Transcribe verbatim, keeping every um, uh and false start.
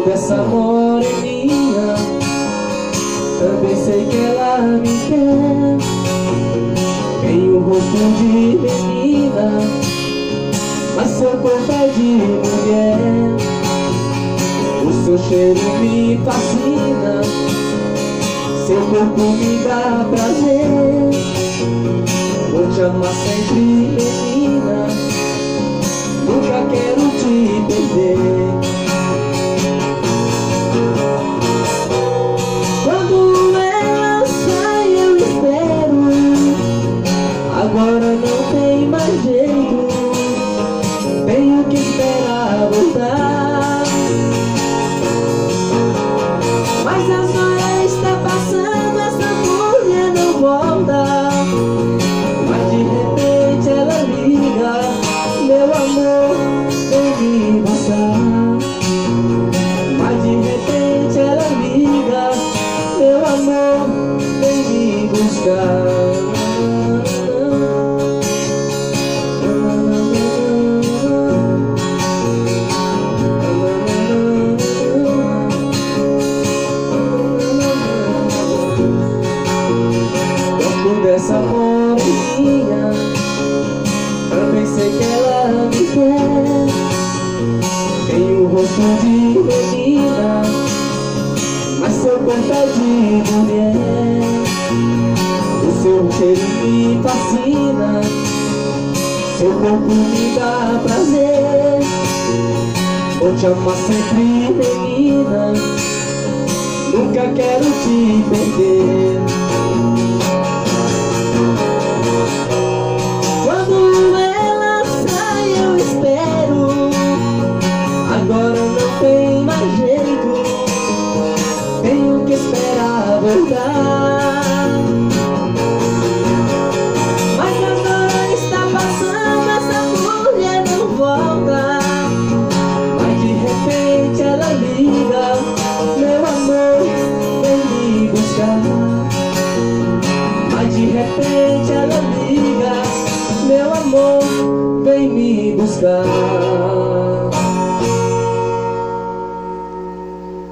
dessa moreninha, também sei que ela me quer. Tem o rosto de menina, mas seu corpo é de mulher. O seu cheiro me fascina, seu corpo me dá prazer. Vou te amar sempre, menina, nunca quero te perder. Quando ela sai eu espero, agora não tem mais jeito, tenho que esperar voltar. Mas a hora está passando, essa mulher não volta. Mas de repente ela liga, meu amor, vem me buscar. Mas de repente ela liga, meu amor, vem me buscar. Dessa moreninha, também sei que ela me quer. Tem o rosto de menina, mas seu corpo é de mulher. O seu cheiro me fascina, seu corpo me dá prazer. Vou te amar sempre, menina, nunca quero te perder. Quando ela sai eu espero, agora não tem mais jeito, tenho que esperar voltar. Mas agora está passando, essa mulher não volta. Mas de repente ela liga, meu amor, vem me buscar. Mas de repente ela liga, meu amor, vem me buscar.